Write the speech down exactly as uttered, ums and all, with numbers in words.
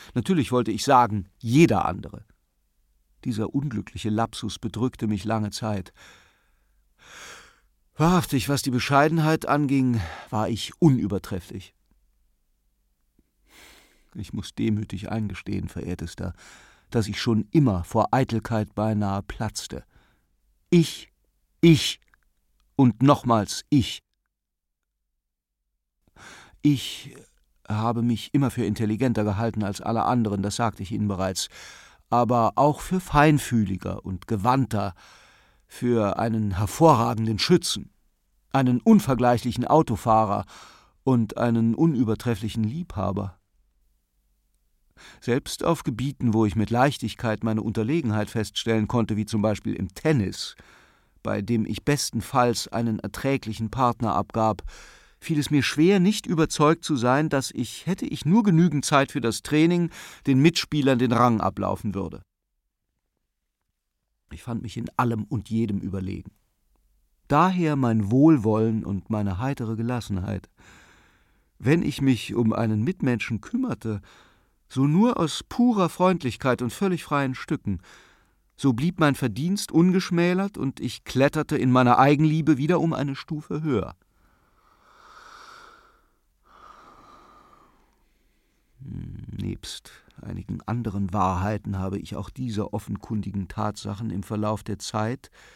Natürlich wollte ich sagen, jeder andere. Dieser unglückliche Lapsus bedrückte mich lange Zeit. Wahrhaftig, was die Bescheidenheit anging, war ich unübertrefflich. Ich muss demütig eingestehen, verehrtester, dass ich schon immer vor Eitelkeit beinahe platzte. Ich, ich und nochmals ich. Ich habe mich immer für intelligenter gehalten als alle anderen, das sagte ich Ihnen bereits, aber auch für feinfühliger und gewandter, für einen hervorragenden Schützen, einen unvergleichlichen Autofahrer und einen unübertrefflichen Liebhaber. Selbst auf Gebieten, wo ich mit Leichtigkeit meine Unterlegenheit feststellen konnte, wie zum Beispiel im Tennis, bei dem ich bestenfalls einen erträglichen Partner abgab, fiel es mir schwer, nicht überzeugt zu sein, dass ich, hätte ich nur genügend Zeit für das Training, den Mitspielern den Rang ablaufen würde. Ich fand mich in allem und jedem überlegen. Daher mein Wohlwollen und meine heitere Gelassenheit. Wenn ich mich um einen Mitmenschen kümmerte, so nur aus purer Freundlichkeit und völlig freien Stücken, so blieb mein Verdienst ungeschmälert und ich kletterte in meiner Eigenliebe wieder um eine Stufe höher. Nebst einigen anderen Wahrheiten habe ich auch diese offenkundigen Tatsachen im Verlauf der Zeit